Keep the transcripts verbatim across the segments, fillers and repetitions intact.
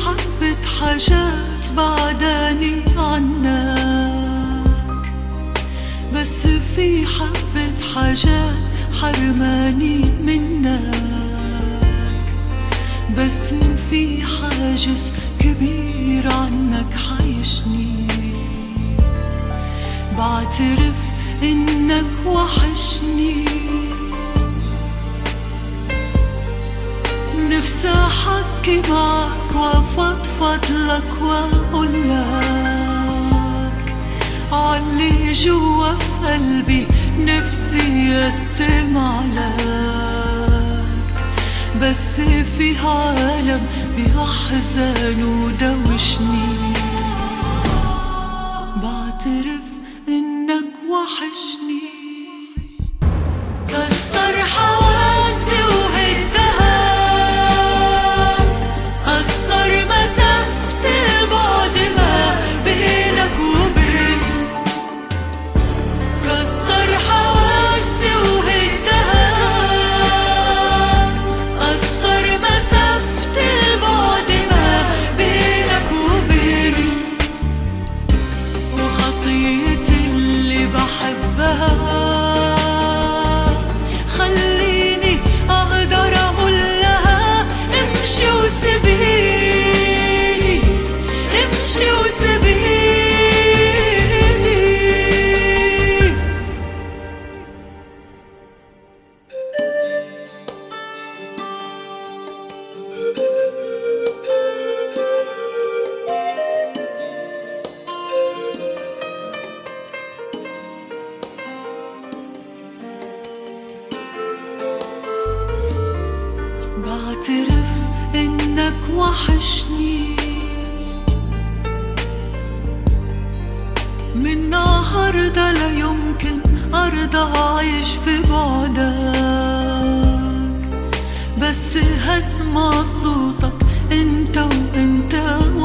حبة حاجات بعداني عنك، بس في حبة حاجات حرماني منك، بس في حاجز كبير عنك حيشني. بعترف إنك وحشني، نفسي أحكي معك وأفضفض لك وأقولك عاللي جوا في قلبي، نفسي أستمع لك، بس في عالم بأحزان ودوشني. بعترف إنك وحشني، كسر حواسي وهدها، قصر مسافة البعد ما بينك وبيني، كسر حواسي وهدها، قصر مسافة البعد ما بينك وبيني، وخطيتي اللي بحبها خليني أقدر أقول لها امشي وسيبيني، امشي وسيبيني. بعترف إنك وحشني، من النهاردة لا يمكن أرضى أعيش في بعدك، بس هسمع صوتك انت وانت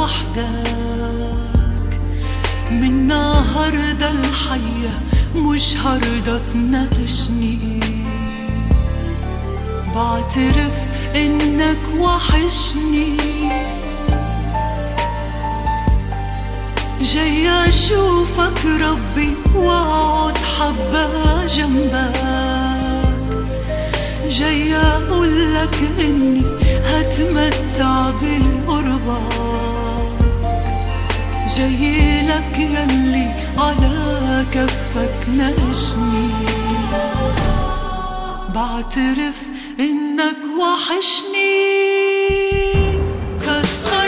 وحدك. من النهاردة الحياة مش هرضى تناقشني. بعترف إنك وحشني، جاي أشوفك ربي وأقعد حبة جنبك، جاي أقولك إني هتمتع بقربك، جاي لك يلي على كفك ناقشني. بعترف إنك وحشني، كسر